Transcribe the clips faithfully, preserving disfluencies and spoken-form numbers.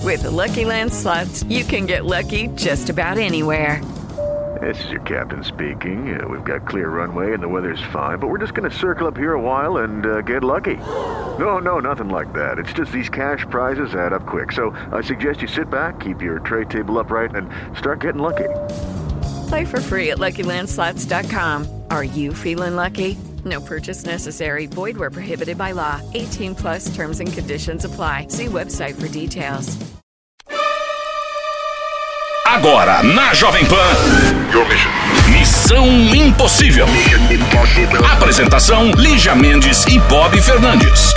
With the Lucky Land Slots, you can get lucky just about anywhere. This is your captain speaking. Uh, we've got clear runway and the weather's fine, but we're just going to circle up here a while and uh, get lucky. No, no, nothing like that. It's just these cash prizes add up quick. So I suggest you sit back, keep your tray table upright, and start getting lucky. Play for free at Lucky Land Slots dot com. Are you feeling lucky? No purchase necessary. Void where prohibited by law. eighteen plus terms and conditions apply. See website for details. Agora, na Jovem Pan, Missão Impossível. Apresentação, Lígia Mendes e Bob Fernandes.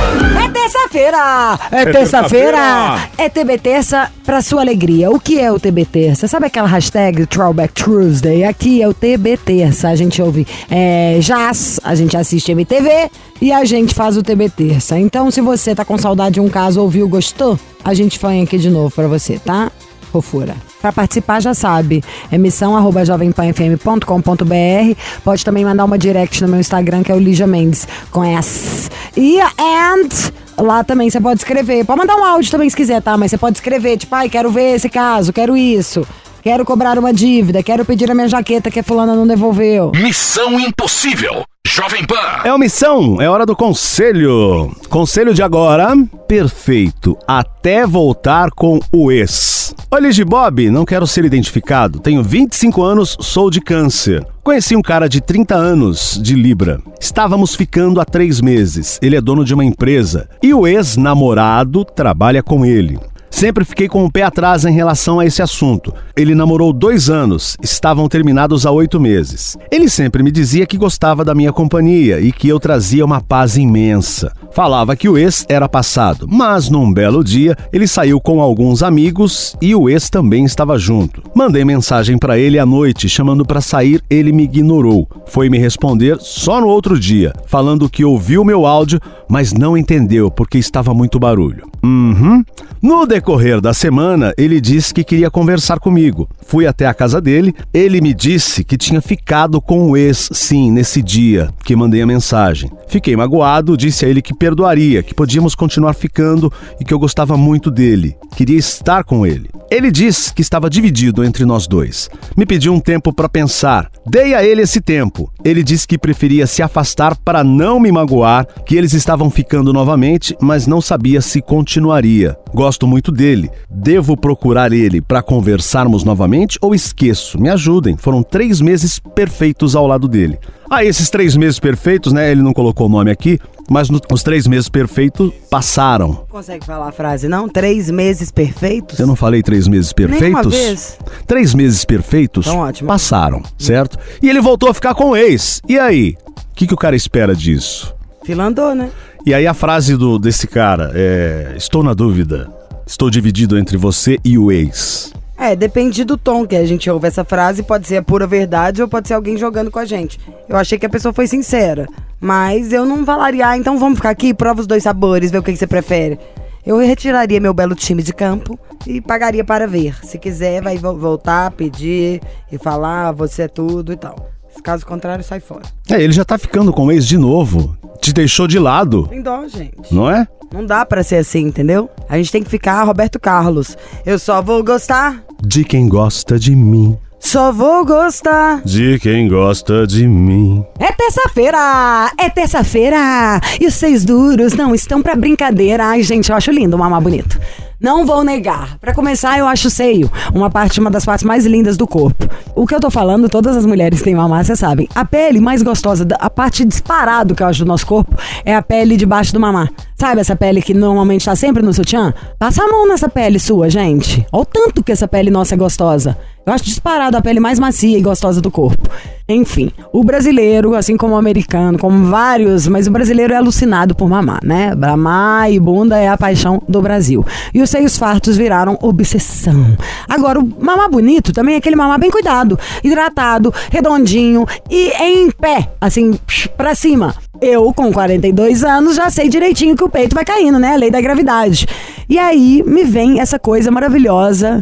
É terça-feira! É, é terça-feira! É T B Terça pra sua alegria. O que é o T B Terça? Sabe aquela hashtag Throwback Tuesday? Aqui é o T B Terça. A gente ouve é, jazz, a gente assiste M T V e a gente faz o T B Terça. Então, se você tá com saudade de um caso, ouviu, gostou, a gente põe aqui de novo pra você, tá? Fofura. Para participar, já sabe, é missão arroba jovem pan f m ponto com ponto b r. Pode também mandar uma direct no meu Instagram, que é o Lígia Mendes, com S. E and lá também você pode escrever. Pode mandar um áudio também se quiser, tá? Mas você pode escrever, tipo, ai, quero ver esse caso, quero isso. Quero cobrar uma dívida, quero pedir a minha jaqueta que a fulana não devolveu. Missão Impossível. Jovem Pan. É uma missão, é hora do conselho. Conselho de agora, perfeito, até voltar com o ex. Olha, de Bob, não quero ser identificado, tenho vinte e cinco anos, sou de câncer. Conheci um cara de trinta anos, de Libra. Estávamos ficando há três meses, ele é dono de uma empresa e o ex-namorado trabalha com ele. Sempre fiquei com o pé atrás em relação a esse assunto. Ele namorou dois anos, estavam terminados há oito meses. Ele sempre me dizia que gostava da minha companhia e que eu trazia uma paz imensa. Falava que o ex era passado, mas num belo dia ele saiu com alguns amigos e o ex também estava junto. Mandei mensagem para ele à noite, chamando para sair, ele me ignorou. Foi me responder só no outro dia, falando que ouviu meu áudio, mas não entendeu porque estava muito barulho. Uhum. No decorrer da semana, ele disse que queria conversar comigo. Fui até a casa dele, ele me disse que tinha ficado com o ex, sim, nesse dia que mandei a mensagem. Fiquei magoado, disse a ele que perdoaria, que podíamos continuar ficando e que eu gostava muito dele, queria estar com ele. Ele disse que estava dividido entre nós dois. Me pediu um tempo para pensar. Dei a ele esse tempo. Ele disse que preferia se afastar para não me magoar, que eles estavam ficando novamente, mas não sabia se continuaria. Gosto muito dele. Devo procurar ele para conversarmos novamente ou esqueço? Me ajudem. Foram três meses perfeitos ao lado dele. Ah, esses três meses perfeitos, né? Ele não colocou o nome aqui, mas no, os três meses perfeitos passaram. Consegue falar a frase, não? Três meses perfeitos? Eu não falei três meses perfeitos? Nenhuma vez. Três meses perfeitos então, ótimo. Passaram, certo? E ele voltou a ficar com o ex. E aí? O que, que o cara espera disso? Filandou, né? E aí a frase do, desse cara é... Estou na dúvida. Estou dividido entre você e o ex. É, depende do tom que a gente ouve essa frase, pode ser a pura verdade ou pode ser alguém jogando com a gente. Eu achei que a pessoa foi sincera, mas eu não falaria, ah, então vamos ficar aqui, prova os dois sabores, vê o que, que você prefere. Eu retiraria meu belo time de campo e pagaria para ver. Se quiser, vai voltar, pedir e falar, você é tudo e tal. Caso contrário, sai fora. É, ele já tá ficando com o ex de novo. Te deixou de lado. Tem dó, gente. Não é? Não dá pra ser assim, entendeu? A gente tem que ficar Roberto Carlos. Eu só vou gostar de quem gosta de mim. Só vou gostar de quem gosta de mim. É terça-feira! É terça-feira! E os seis duros não estão pra brincadeira. Ai, gente, eu acho lindo o mamar bonito. Não vou negar. Pra começar, eu acho o seio uma parte, uma das partes mais lindas do corpo. O que eu tô falando, todas as mulheres têm mamar, vocês sabem. A pele mais gostosa, a parte disparado que eu acho do nosso corpo, é a pele debaixo do mamar. Sabe essa pele que normalmente tá sempre no sutiã? Passa a mão nessa pele sua, gente. Olha o tanto que essa pele nossa é gostosa. Eu acho disparado a pele mais macia e gostosa do corpo. Enfim, o brasileiro, assim como o americano, como vários, mas o brasileiro é alucinado por mamar, né? Mamar e bunda é a paixão do Brasil. E os seios fartos viraram obsessão. Agora, o mamar bonito também é aquele mamar bem cuidado, hidratado, redondinho e em pé, assim, pra cima. Eu, com quarenta e dois anos, já sei direitinho que o peito vai caindo, né? A lei da gravidade. E aí, me vem essa coisa maravilhosa,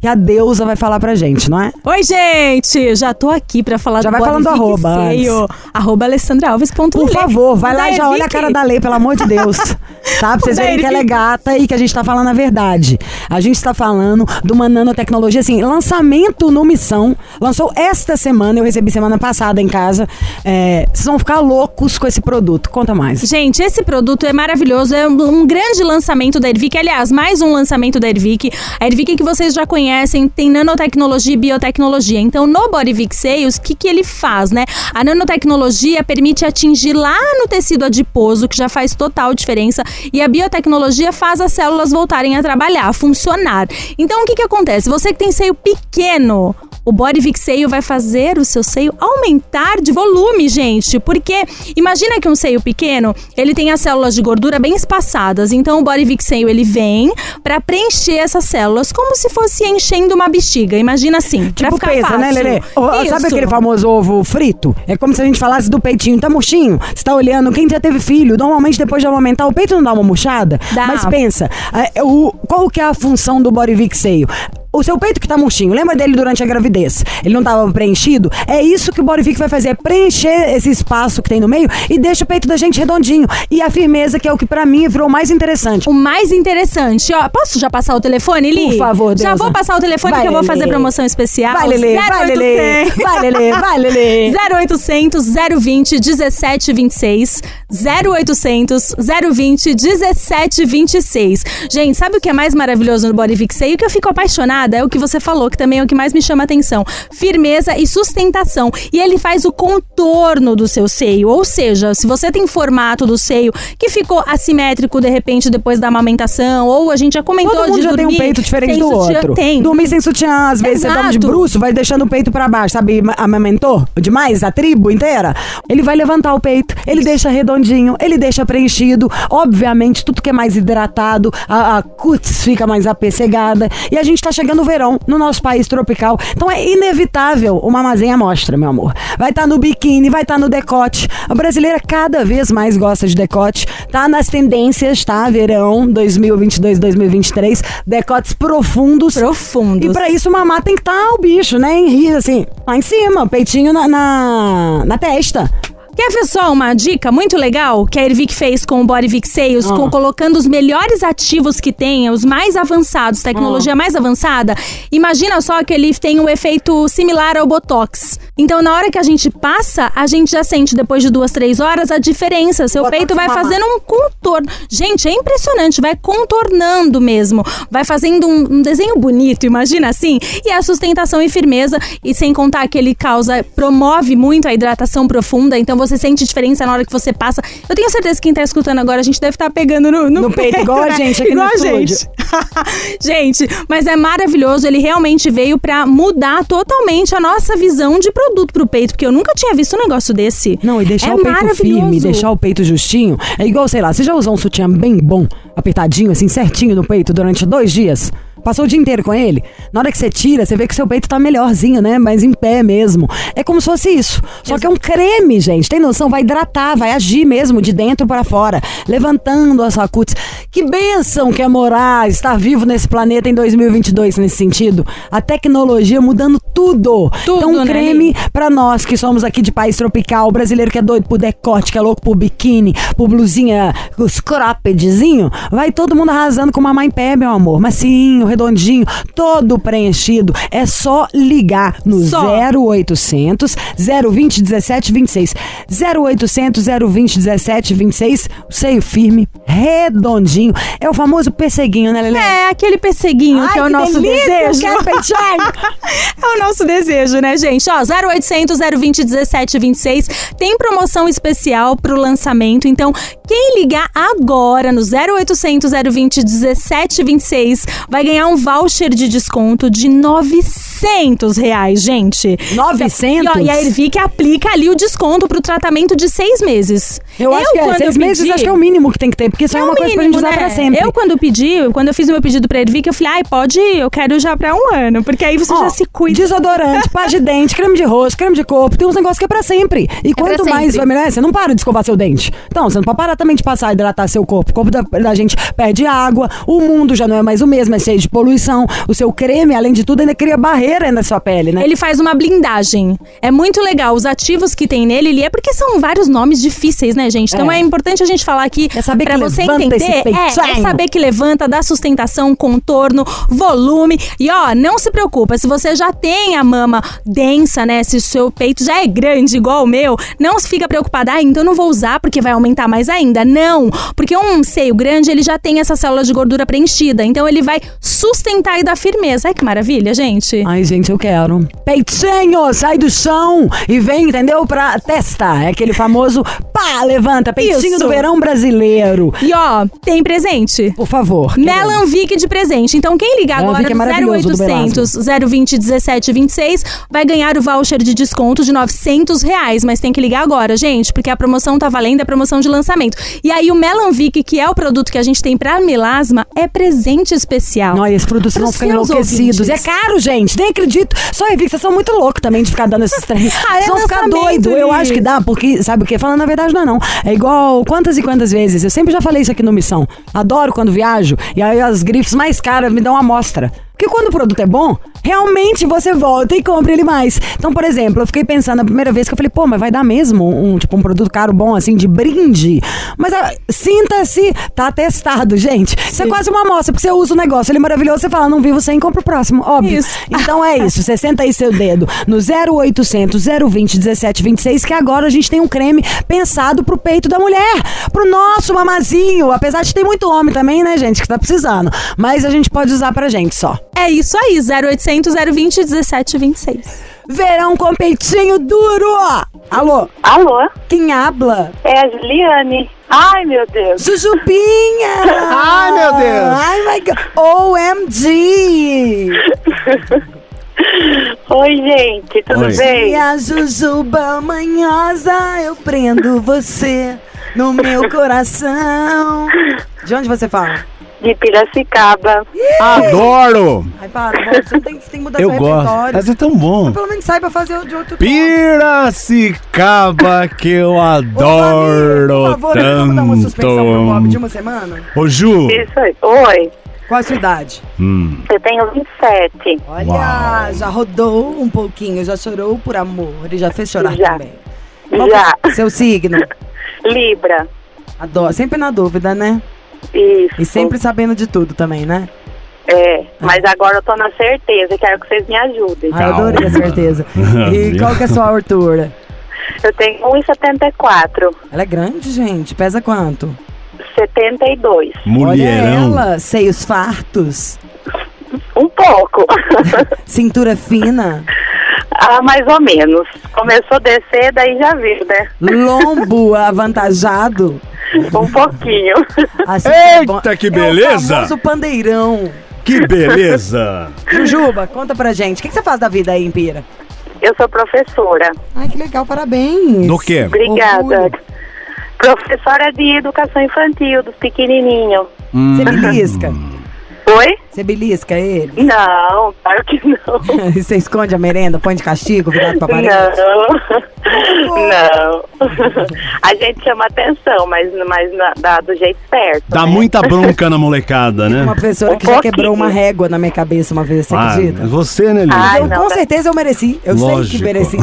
que a deusa vai falar pra gente, não é? Oi, gente! Já tô aqui pra falar já do vai falando do arroba antes. Arroba alessandra alves ponto Por favor, vai lá e já olha a cara da Lê, pelo amor de Deus. Tá? Pra vocês verem que ela é gata e que a gente tá falando a verdade. A gente tá falando de uma nanotecnologia, assim, lançamento no Missão. Lançou esta semana, eu recebi semana passada em casa. É, vocês vão ficar loucos com esse produto. Conta mais. Gente, esse produto é maravilhoso. É um, um grande lançamento da Airvic. Aliás, mais um lançamento da Airvic. A Airvic que vocês já conhecem tem nanotecnologia e biotecnologia. Então, no Bodyvic Sales, o que, que ele faz, né? A nanotecnologia permite atingir lá no tecido adiposo, que já faz total diferença. E a biotecnologia faz as células voltarem a trabalhar, a funcionar. Então, o que, que acontece? Você que tem seio pequeno, o Bodyvic Seio vai fazer o seu seio aumentar de volume, gente. Porque imagina que um seio pequeno, ele tem as células de gordura bem espaçadas. Então o Bodyvic Seio, ele vem pra preencher essas células como se fosse enchendo uma bexiga. Imagina assim, tipo pra ficar pesa, fácil. né, Lelê? Oh, sabe aquele famoso ovo frito? É como se a gente falasse do peitinho. Tá murchinho? Você tá olhando, quem já teve filho, normalmente depois de aumentar o peito não dá uma murchada? Dá. Mas pensa, é, o, qual que é a função do Bodyvic Seio? O seu peito que tá murchinho, lembra dele durante a gravidez? Ele não tava preenchido? É isso que o Bodyvic vai fazer, é preencher esse espaço que tem no meio e deixa o peito da gente redondinho. E a firmeza, que é o que pra mim virou mais interessante. O mais interessante, ó, posso já passar o telefone, Li? Por favor, Deus. Já vou passar o telefone vai, que eu vou fazer promoção especial. Vai, Lelê, vai, Lelê, vai, Lelê, vai, Lelê. zero oitocentos, zero vinte, dezessete vinte e seis. zero oitocentos, zero vinte, dezessete vinte e seis. Gente, sabe o que é mais maravilhoso no Bodyvic Seio? Que eu fico apaixonada. É o que você falou, que também é o que mais me chama a atenção. Firmeza e sustentação. E ele faz o contorno do seu seio. Ou seja, se você tem formato do seio que ficou assimétrico, de repente, depois da amamentação, ou a gente já comentou Todo mundo de já dormir tem um peito diferente do sutiã, outro. Tem. Dormir sem sutiã, às vezes Exato. Você dorme de bruço, vai deixando o peito pra baixo, sabe? Amamentou demais a tribo inteira. Ele vai levantar o peito, ele deixa redondinho, ele deixa preenchido. Obviamente, tudo que é mais hidratado, a, a cutis fica mais apessegada. E a gente tá chegando no verão, no nosso país tropical. Então é inevitável uma mazinha mostra, meu amor. Vai estar tá no biquíni, vai estar tá no decote. A brasileira cada vez mais gosta de decote. Tá nas tendências, tá? Verão dois mil e vinte e dois, dois mil e vinte e três. Decotes profundos. Profundos. E pra isso, mamar tem que estar tá o bicho, né? Em, assim, lá em cima, peitinho na, na, na testa. Quer ver só uma dica muito legal que a Airvic fez com o Bodyvic Sales, Ah. com, colocando os melhores ativos que tem, os mais avançados, tecnologia Ah. mais avançada? Imagina só que ele tem um efeito similar ao Botox. Então, na hora que a gente passa, a gente já sente, depois de duas, três horas, a diferença. Seu Botox peito vai mamar. fazendo um contorno. Gente, é impressionante, vai contornando mesmo. Vai fazendo um, um desenho bonito, imagina assim? E a sustentação e firmeza, e sem contar que ele causa, promove muito a hidratação profunda, então você sente diferença na hora que você passa. Eu tenho certeza que quem tá escutando agora, a gente deve estar pegando no, no, No peito, igual a né? gente aqui igual no a estúdio. gente. Gente, mas é maravilhoso, ele realmente veio pra mudar totalmente a nossa visão de produto pro peito, porque eu nunca tinha visto um negócio desse. Não, e deixar é o peito maravilhoso. firme, deixar o peito justinho. É igual, sei lá, você já usou um sutiã bem bom, apertadinho, assim, certinho no peito durante dois dias? Passou o dia inteiro com ele? Na hora que você tira, você vê que seu peito tá melhorzinho, né? Mas em pé mesmo. É como se fosse isso. Só que é um creme, gente. Tem noção? Vai hidratar, vai agir mesmo de dentro para fora. Levantando a sua cutis. Que bênção que é morar, estar vivo nesse planeta em dois mil e vinte e dois nesse sentido. A tecnologia mudando tudo. Tudo, então, um né, creme pra nós que somos aqui de país tropical, brasileiro que é doido por decote, que é louco por biquíni, por blusinha, os croppedzinho. Vai todo mundo arrasando com mamar em pé, meu amor. Macinho, redondinho, todo preenchido. É só ligar no Só. zero oitocentos, zero vinte, dezessete vinte e seis. zero oitocentos, zero vinte, dezessete vinte e seis. O seio firme, redondinho. É o famoso pesseguinho, né, Lelê? É, aquele pesseguinho Ai, que é o que nosso delícia, desejo. eu quero peitinho. É o nosso desejo, né, gente? Ó, zero oitocentos, zero vinte, dezessete vinte e seis. Tem promoção especial pro lançamento. Então, quem ligar agora no zero oitocentos, zero vinte, dezessete vinte e seis vai ganhar um voucher de desconto de novecentos reais, gente. novecentos? E, ó, e a Airvic aplica ali o desconto pro tratamento de seis meses. Eu acho que é, quando seis eu meses pedi- acho que é o mínimo que tem que ter, porque isso é, é uma o coisa pra mínimo, gente usar né? pra sempre. Eu, quando pedi, quando eu fiz o meu pedido pra Airvic, eu falei, ai, pode ir, eu quero já pra um ano, porque aí você Ó, já se cuida. Diz desodorante, pasta de dente, creme de rosto, creme de corpo, tem uns negócios que é pra sempre. E quanto pra mais sempre. vai melhor, você não para de escovar seu dente. Então, você não pode parar também de passar e hidratar seu corpo. O corpo da, da gente perde água, o mundo já não é mais o mesmo, é cheio de poluição. O seu creme, além de tudo, ainda cria barreira na sua pele, né? Ele faz uma blindagem. É muito legal. Os ativos que tem nele, ele é porque são vários nomes difíceis, né, gente? Então é, É. é importante a gente falar aqui É saber pra que você levanta entender. esse É, é peitinho. saber que levanta, dá sustentação, contorno, volume. E ó, não se preocupa, se você já tem a mama densa, né? Se o seu peito já é grande, igual o meu, não fica preocupada, ah, então eu não vou usar porque vai aumentar mais ainda. Não, porque um seio grande, ele já tem essa célula de gordura preenchida, então ele vai sustentar e dar firmeza. Ai, que maravilha, gente. Ai, gente, eu quero. Peitinho, sai do chão e vem, entendeu? Pra testa. É aquele famoso pá, levanta. Peitinho Isso. do verão brasileiro. E ó, tem presente. Por favor. Melan Vic de presente. Então quem ligar Melan agora Vic é no zero maravilhoso, do oitocentos, zero vinte, dezessete, vinte e seis vai ganhar o voucher de desconto de novecentos reais. Mas tem que ligar agora, gente, porque a promoção tá valendo, é a promoção de lançamento. E aí o Melan Vic, que é o produto que a gente tem pra melasma, é presente especial. Olha, esses produtos não Pros ficam seus enlouquecidos. ouvintes. É caro, gente. Nem acredito. Só eu vi que vocês são muito loucos também de ficar dando esses trem. Ah, é Vocês vão ficar lançamento, doido. Eu Liz. acho que dá, porque, sabe o quê? Falando a verdade, não é não. É igual quantas e quantas vezes. Eu sempre já falei isso aqui no Missão. Adoro quando viajo. E aí as grifes mais caras me dão uma amostra. Porque quando o produto é bom, realmente você volta e compra ele mais. Então, por exemplo, eu fiquei pensando na primeira vez que eu falei, pô, mas vai dar mesmo um, tipo, um produto caro bom, assim, de brinde? Mas ah, sinta-se, tá testado, gente. Isso é quase uma amostra, porque você usa o negócio, ele é maravilhoso, você fala, não vivo sem, compra o próximo, óbvio. Isso. Então é isso, você senta aí seu dedo no zero oitocentos, zero vinte, dezessete, vinte e seis, que agora a gente tem um creme pensado pro peito da mulher, pro nosso mamazinho, apesar de ter muito homem também, né, gente, que tá precisando. Mas a gente pode usar pra gente só. É isso aí, zero oitocentos, zero vinte, dezessete, vinte e seis. Verão com peitinho duro! Alô, Alô? quem habla? É a Juliane. Ai, meu Deus. Jujubinha! Ai, meu Deus! Ai, my God! O M G! Oi, gente, tudo Oi. bem? E a Jujuba manhosa, eu prendo você no meu coração. De onde você fala? De Piracicaba. Adoro! Ai, para, amor, você tem, você tem que mudar Eu seu gosto. repertório. Mas é tão bom. Pelo menos saiba fazer o de outro tom. Piracicaba, que eu Ô, Babi, adoro por favor, vamos dar uma suspensão pro Bob de tanto. uma semana? Ô, Ju. Isso aí. Oi, Qual a sua idade? Hum. eu tenho vinte e sete. Olha, Uau. já rodou um pouquinho, já chorou por amor e já fez chorar Já. também. Qual Já. que é seu signo? Libra. Adoro, sempre na dúvida, né? Isso. E sempre sabendo de tudo também, né? É, mas agora eu tô na certeza. Quero que vocês me ajudem. Ah, eu adorei a certeza. E qual que é a sua altura? Eu tenho um e setenta e quatro. Ela é grande, gente. Pesa quanto? setenta e dois. Mulherão. Olha ela, seios fartos, Um pouco. cintura fina, Ah, mais ou menos. Começou a descer, daí já viu, né? lombo avantajado. Um pouquinho. Assim, é Eita, bom. que É o beleza! famoso pandeirão. Que beleza! Jujuba, conta pra gente. O que, que você faz da vida aí em Pira? Eu sou professora. Ai, que legal, parabéns. Do quê? Obrigada. Orgulho. Professora de educação infantil, dos pequenininhos. Hum. Você belisca? Oi? Você belisca ele? Não, claro que não. E você esconde a merenda, põe de castigo, virado pra parede? Não. Não. A gente chama atenção, mas, mas na- dá do jeito certo. Dá né? muita bronca na molecada, né? Uma professora Um que já pouquinho. quebrou uma régua na minha cabeça uma vez, você Ah, acredita? você, né, Lili? Ai, eu, não, com tá- certeza eu mereci. Eu sei Lógico. que mereci.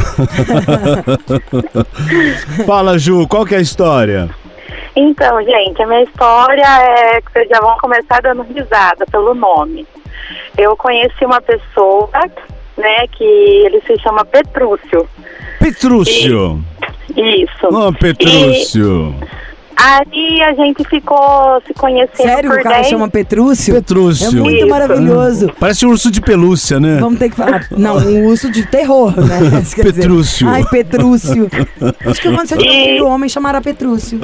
Fala, Ju, qual que é a história? Então, gente, a minha história é que vocês já vão começar dando risada pelo nome. Eu conheci uma pessoa, né, que ele se chama Petrúcio. Petrúcio. Isso. Ô, Petrúcio. Aí a gente ficou se conhecendo Sério que por o cara dez... chama Petrúcio? Petrúcio. É muito Isso. maravilhoso. Parece um urso de pelúcia, né? Vamos ter que falar. Não, um urso de terror, né? Quer dizer, Petrúcio. Ai, Petrúcio. Acho que quando você tiver um E- filho homem, chamará Petrúcio.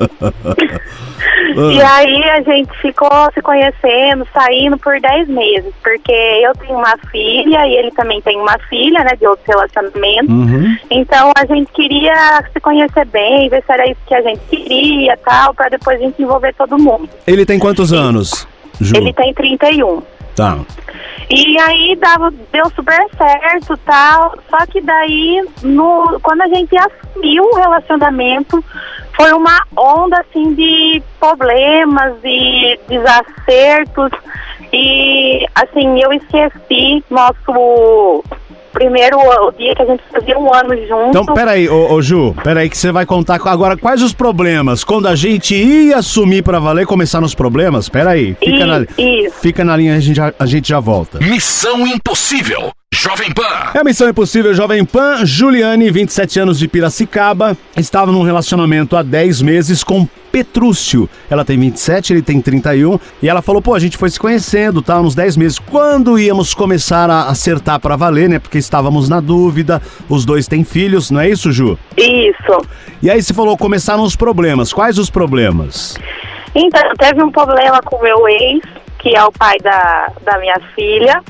E aí a gente ficou se conhecendo, saindo por dez meses, porque eu tenho uma filha e ele também tem uma filha, né, de outro relacionamento. Uhum. Então a gente queria se conhecer bem, ver se era isso que a gente queria, tal, pra depois a gente envolver todo mundo. Ele tem quantos anos, Ju? Ele tem trinta e um. Tá. E aí dava, deu super certo, tal. Só que daí, no, quando a gente assumiu o relacionamento, foi uma onda assim de problemas e desacertos. E assim, eu esqueci nosso primeiro, o dia que a gente fazia um ano junto. Então, peraí, ô, ô Ju, peraí que você vai contar agora quais os problemas. Quando a gente ia assumir pra valer, começar nos problemas, peraí, fica, E- na, isso. fica na linha, a gente, já, a gente já volta. Missão Impossível. Jovem Pan. É a Missão Impossível Jovem Pan. Juliane, vinte e sete anos, de Piracicaba, estava num relacionamento há dez meses com Petrúcio. Ela tem vinte e sete, ele tem trinta e um. E ela falou, pô, a gente foi se conhecendo, tá, uns dez meses. Quando íamos começar a acertar pra valer, né, porque estávamos na dúvida, os dois têm filhos, não é isso, Ju? Isso. E aí você falou, começaram os problemas. Quais os problemas? Então, teve um problema com o meu ex, que é o pai da, da minha filha.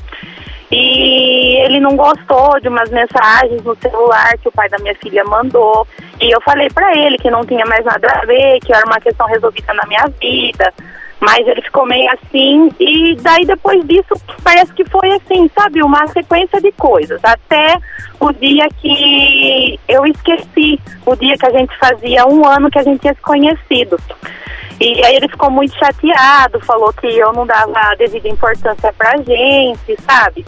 E ele não gostou de umas mensagens no celular que o pai da minha filha mandou. E eu falei pra ele que não tinha mais nada a ver, que era uma questão resolvida na minha vida. Mas ele ficou meio assim. E daí depois disso, parece que foi assim, sabe? Uma sequência de coisas. Até o dia que eu esqueci. O dia que a gente fazia um ano que a gente tinha se conhecido. E aí ele ficou muito chateado, falou que eu não dava a devida importância pra gente, sabe?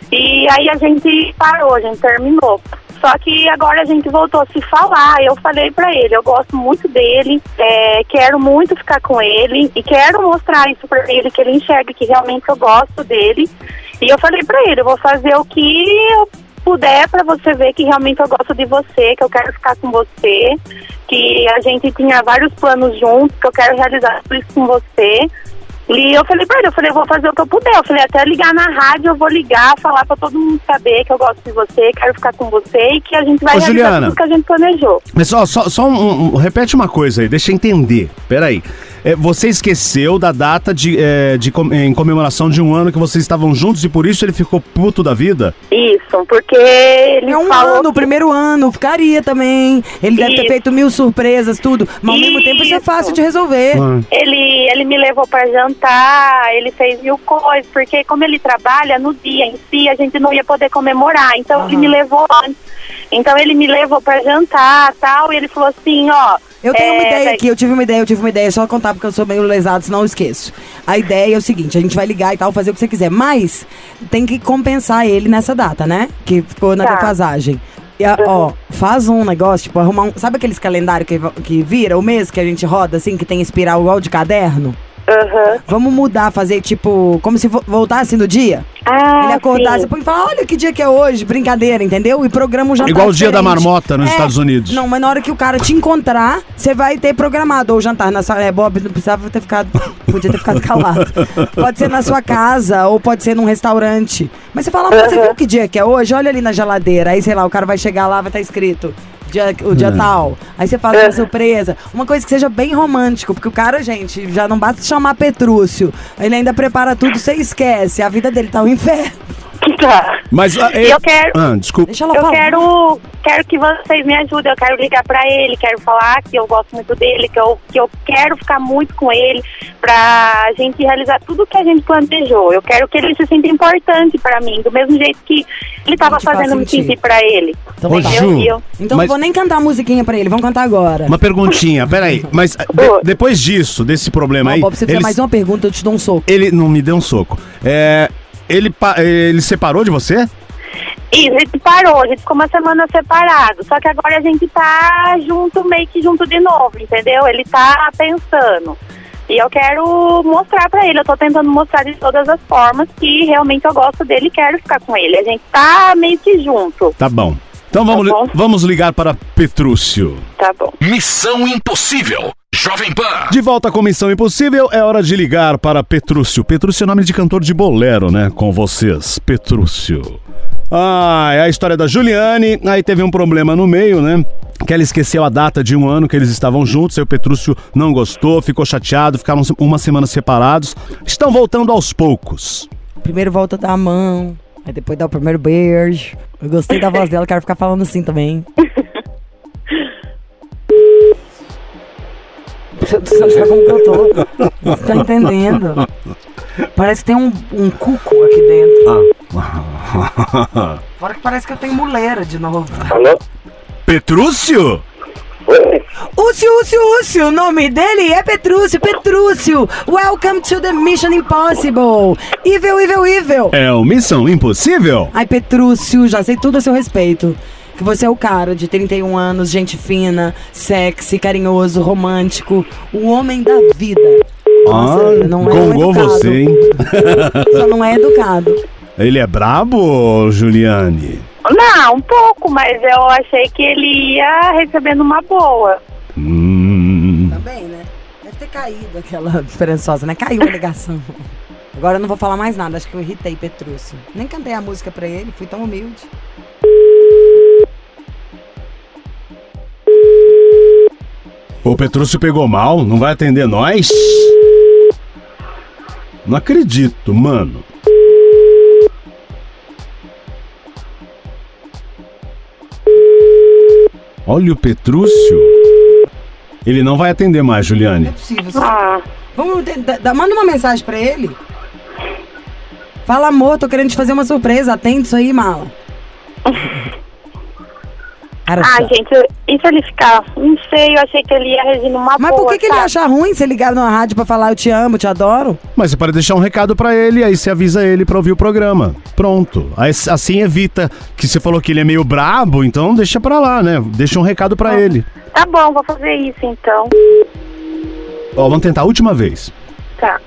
E aí a gente parou, a gente terminou. Só que agora a gente voltou a se falar. Eu falei pra ele, eu gosto muito dele, é, quero muito ficar com ele e quero mostrar isso pra ele, que ele enxergue que realmente eu gosto dele. E eu falei pra ele, eu vou fazer o que eu puder pra você ver que realmente eu gosto de você, que eu quero ficar com você, que a gente tinha vários planos juntos, que eu quero realizar tudo isso com você. E eu falei pra ele, eu falei, eu vou fazer o que eu puder. Eu falei, até ligar na rádio, eu vou ligar, falar pra todo mundo saber que eu gosto de você, quero ficar com você e que a gente vai Ô, realizar Juliana. tudo que a gente planejou. Mas só, só, só um, um- repete uma coisa aí, deixa eu entender. Peraí. É, você esqueceu da data de, é, de com- em comemoração de um ano que vocês estavam juntos e por isso ele ficou puto da vida? Isso, porque ele É um falou... ano, o primeiro ano, ficaria também. Ele deve ter Isso. feito mil surpresas, tudo. Mas ao mesmo tempo isso é Isso. fácil de resolver. Ah. Ele, ele me levou pra jantar, ele fez mil coisas, porque como ele trabalha no dia em si, a gente não ia poder comemorar, então ele me levou antes. Então ele me levou pra jantar, tal, e ele falou assim, ó... Eu tenho uma é, ideia daí- aqui, eu tive uma ideia, eu tive uma ideia, só contar porque eu sou meio lesado, senão eu esqueço. A ideia é o seguinte, a gente vai ligar e tal, fazer o que você quiser, mas tem que compensar ele nessa data, né? Que ficou na Tá. defasagem. E, a- ó, faz um negócio, tipo, arrumar um... Sabe aqueles calendários que, que vira o mês que a gente roda, assim, que tem espiral igual de caderno? Aham. Vamos mudar, fazer tipo, como se vo- voltasse no dia. Ah, Ele acordasse sim. e fala, olha que dia que é hoje, brincadeira, entendeu? E programa um jantar Igual o dia da diferente. marmota nos É, Estados Unidos. Não, mas na hora que o cara te encontrar, você vai ter programado ou jantar na sua... É, Bob, não precisava ter ficado... Podia ter ficado calado. Pode ser na sua casa ou pode ser num restaurante. Mas você fala, você viu que dia que é hoje? Olha ali na geladeira. Aí, sei lá, o cara vai chegar lá, vai estar escrito... Dia, o dia tal. Aí você faz uma surpresa. Uma coisa que seja bem romântico. Porque o cara, gente, já não basta chamar Petrúcio. Ele ainda prepara tudo, você esquece. A vida dele tá um inferno. Tá. Mas ah, Eu quero- Ah, desculpa. Deixa ela Eu falar. quero, quero que vocês me ajudem, eu quero ligar pra ele, quero falar que eu gosto muito dele, que eu, que eu quero ficar muito com ele, pra gente realizar tudo que a gente planejou. Eu quero que ele se sinta importante pra mim, do mesmo jeito que ele tava Te faz fazendo me sentir. sentir pra ele. Então Ô, tá. Ju, Eu- Então mas- não vou nem cantar a musiquinha pra ele, vamos cantar agora. Uma perguntinha, peraí. Mas ah, de- Oi. depois disso, desse problema Ó, aí... Bob, se você fizer ele, mais uma pergunta, eu te dou um soco. ele não me deu um soco. É, ele, pa- ele separou de você? E a gente parou, a gente ficou uma semana separado, só que agora a gente tá junto, meio que junto de novo, entendeu? Ele tá pensando. E eu quero mostrar pra ele, eu tô tentando mostrar de todas as formas que realmente eu gosto dele e quero ficar com ele. A gente tá meio que junto, Tá bom. Então vamos, Tá bom. li- vamos ligar para Petrúcio. tá bom. Missão Impossível. Jovem Pan. De volta com Missão Impossível, é hora de ligar para Petrúcio. Petrúcio é nome de cantor de bolero, né? Com vocês, Petrúcio. Ah, é a história da Juliane. Aí teve um problema no meio, né? Que ela esqueceu a data de um ano que eles estavam juntos. Aí o Petrúcio não gostou, ficou chateado, ficaram uma semana separados. Estão voltando aos poucos. Primeiro volta a dar a mão, aí depois dá o primeiro beijo. Eu gostei da voz dela, quero ficar falando assim também. Você sabe como que eu tô? Você tá entendendo? Parece que tem um, um cuco aqui dentro. Ah. Fora que parece que eu tenho muleira de novo. Alô? Petrúcio? Oi? Úcio, Úcio, Úcio, o nome dele é Petrúcio, Petrúcio. Welcome to the Mission Impossible. Evil, evil, evil. É o Missão Impossível? Ai, Petrúcio, já sei tudo a seu respeito. Que você é o cara de trinta e um anos, gente fina, sexy, carinhoso, romântico, o homem da vida. Nossa, ah, não é gongou educado. você, hein? Só não é educado. Ele é brabo, Juliane? Não, um pouco, mas eu achei que ele ia recebendo uma boa. Hum. Também, né? Deve ter caído aquela esperançosa, né? Caiu a ligação. Agora eu não vou falar mais nada, acho que eu irritei Petrúcio. Nem cantei a música pra ele, fui tão humilde. O Petrúcio pegou mal, não vai atender nós? Não acredito, mano. Olha o Petrúcio. Ele não vai atender mais, Juliane. Não é possível. Você... Ah, Vamos, da, da, manda uma mensagem pra ele. Fala, amor, tô querendo te fazer uma surpresa. Atende isso aí, mala. Cara, ah, chato. gente, e se ele ficar, não sei, eu achei que ele ia regir numa Mas boa, por que, que ele sabe? acha ruim você ligar na rádio pra falar eu te amo, te adoro? Mas você pode deixar um recado pra ele, aí você avisa ele pra ouvir o programa. Pronto. Aí, assim evita que você falou que ele é meio brabo, então deixa pra lá, né? Deixa um recado pra Ah. ele. Tá bom, vou fazer isso então. Ó, vamos tentar a última vez. Tá.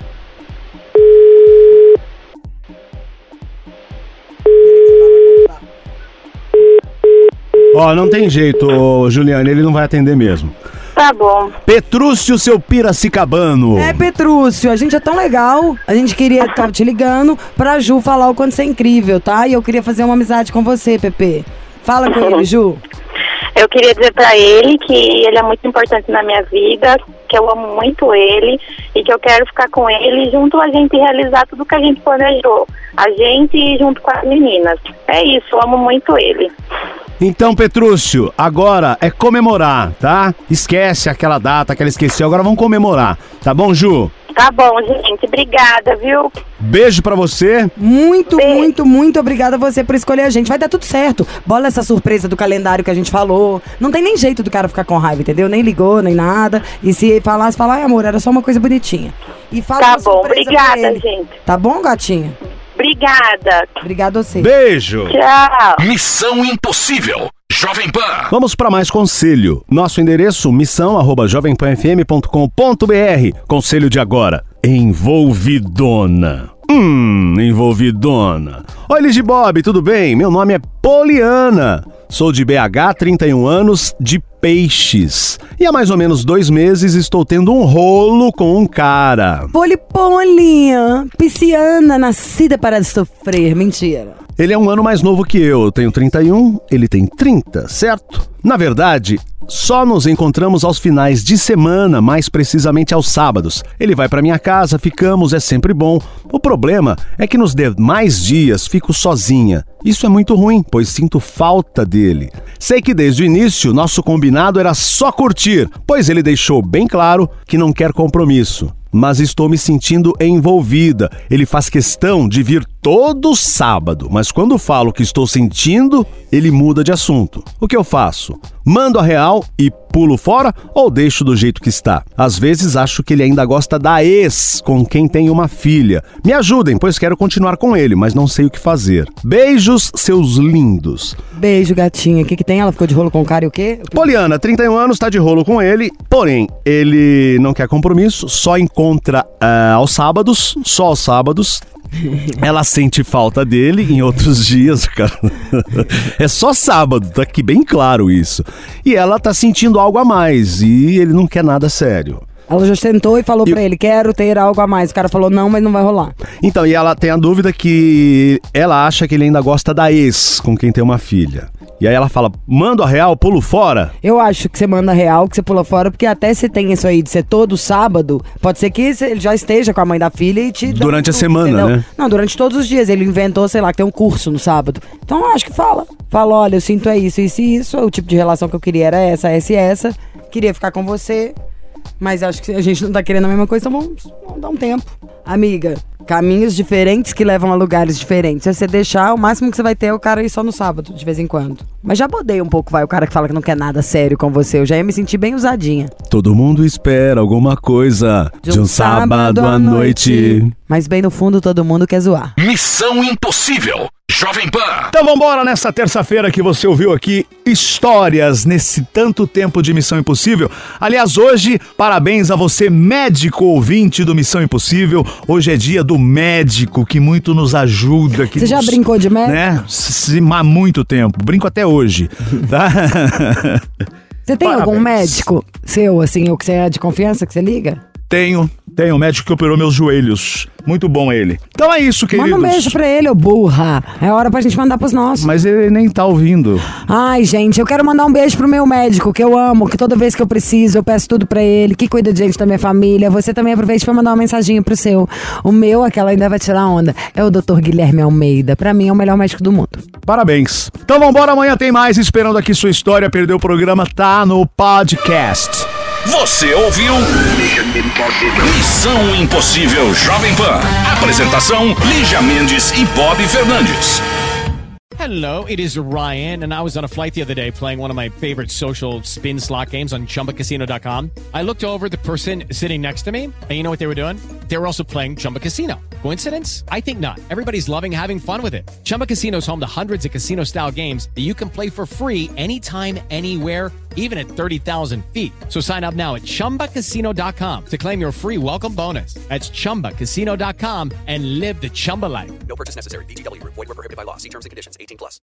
Ó, não tem jeito, ô, Juliane, ele não vai atender mesmo. Tá bom. Petrúcio, seu piracicabano. É, Petrúcio, a gente é tão legal. A gente queria estar te ligando pra Ju falar o quanto você é incrível, tá? E eu queria fazer uma amizade com você, Pepe. Fala com ele, Ju. Eu queria dizer pra ele que ele é muito importante na minha vida, que eu amo muito ele e que eu quero ficar com ele junto a gente realizar tudo que a gente planejou. A gente junto com as meninas. É isso, eu amo muito ele. Então, Petrúcio, agora é comemorar, tá? Esquece aquela data que ela esqueceu, agora vamos comemorar. Tá bom, Ju? Tá bom, gente. Obrigada, viu? Beijo pra você. Muito, Beijo. muito, muito obrigada a você por escolher a gente. Vai dar tudo certo. Bola essa surpresa do calendário que a gente falou. Não tem nem jeito do cara ficar com raiva, entendeu? Nem ligou, nem nada. E se falasse, falar, ai amor, era só uma coisa bonitinha. E fala Tá uma bom, surpresa pra obrigada, ele. gente. Tá bom, gatinha? Obrigada. Obrigada a você. Beijo. Tchau. Missão Impossível. Jovem Pan. Vamos para mais conselho. Nosso endereço, missão arroba jovem pan f m ponto com ponto b r. Conselho de agora. Envolvidona. Hum, envolvidona. Oi, Ligy Bob, tudo bem? Meu nome é Poliana. Sou de B H, trinta e um anos, de Peixes. E há mais ou menos dois meses estou tendo um rolo com um cara. Polipolinha, pisciana, nascida para sofrer. Mentira. Ele é um ano mais novo que eu, eu tenho trinta e um, ele tem trinta, certo? Na verdade, só nos encontramos aos finais de semana, mais precisamente aos sábados. Ele vai pra minha casa, ficamos, é sempre bom. O problema é que nos demais dias fico sozinha. Isso é muito ruim, pois sinto falta dele. Sei que desde o início nosso combinado era só curtir, pois ele deixou bem claro que não quer compromisso. Mas estou me sentindo envolvida. Ele faz questão de vir todo sábado, mas quando falo que estou sentindo, ele muda de assunto. O que eu faço? Mando a real e pulo fora ou deixo do jeito que está? Às vezes acho que ele ainda gosta da ex, com quem tem uma filha. Me ajudem, pois quero continuar com ele, mas não sei o que fazer. Beijos, seus lindos. Beijo, gatinha. O que que tem? Ela ficou de rolo com o cara e o quê? Poliana, trinta e um anos, tá de rolo com ele, porém, ele não quer compromisso, só encontra uh, aos sábados, só aos sábados. Ela sente falta dele em outros dias, cara. É só sábado, tá aqui bem claro isso. E ela tá sentindo algo a mais e ele não quer nada sério. Ela já sentou e falou Eu- pra ele, quero ter algo a mais. O cara falou, não, mas não vai rolar. Então, e ela tem a dúvida que ela acha que ele ainda gosta da ex, com quem tem uma filha. E aí ela fala, mando a real, pulo fora? Eu acho que você manda real, que você pula fora, porque até se tem isso aí de ser todo sábado, pode ser que ele já esteja com a mãe da filha e te... dá Durante a tudo, semana, entendeu? né? Não, durante todos os dias. Ele inventou, sei lá, que tem um curso no sábado. Então eu acho que fala. Fala, olha, eu sinto é isso, isso e isso. O tipo de relação que eu queria era essa, essa e essa. Queria ficar com você. Mas acho que a gente não tá querendo a mesma coisa, então vamos, vamos dar um tempo. Amiga, caminhos diferentes que levam a lugares diferentes. Se você deixar, o máximo que você vai ter é o cara ir só no sábado, de vez em quando. Mas já bodei um pouco, vai, o cara que fala que não quer nada sério com você. Eu já ia me sentir bem usadinha. Todo mundo espera alguma coisa de um, de um sábado, sábado à noite. noite. Mas bem no fundo, todo mundo quer zoar. Missão Impossível, Jovem Pan. Então vambora nessa terça-feira que você ouviu aqui histórias nesse tanto tempo de Missão Impossível. Aliás, hoje, parabéns a você, médico ouvinte do Missão Impossível. Hoje é dia do médico, que muito nos ajuda. Que você já nos, brincou de médico? Né? Há muito tempo. Brinco até hoje. Tá? Você tem Parabéns. algum médico seu, assim, ou que você é de confiança, que você liga? Tenho, tenho um médico que operou meus joelhos. Muito bom ele. Então é isso, queridos. Manda um beijo pra ele, ô burra. É hora pra gente mandar pros nossos. Mas ele nem tá ouvindo. Ai, gente, eu quero mandar um beijo pro meu médico, que eu amo, que toda vez que eu preciso, eu peço tudo pra ele, que cuida de gente da minha família. Você também aproveite pra mandar uma mensaginha pro seu. O meu, aquela ainda vai tirar onda, é o doutor Guilherme Almeida. Pra mim, é o melhor médico do mundo. Parabéns. Então vambora, amanhã tem mais. Esperando aqui sua história. Perdeu o programa, tá no podcast. Você ouviu Missão Impossível Jovem Pan. Apresentação, Lígia Mendes e Bob Fernandes. Hello, it is Ryan, and I was on a flight the other day playing one of my favorite social spin slot games on Chumba Casino dot com. I looked over at the person sitting next to me, and you know what they were doing? They were also playing Chumba Casino. Coincidence? I think not. Everybody's loving having fun with it. Chumba Casino is home to hundreds of casino-style games that you can play for free anytime, anywhere, even at thirty thousand feet. So sign up now at Chumba Casino dot com to claim your free welcome bonus. That's Chumba Casino dot com and live the Chumba life. No purchase necessary. V G W. Void where prohibited by law. See terms and conditions. eighteen plus.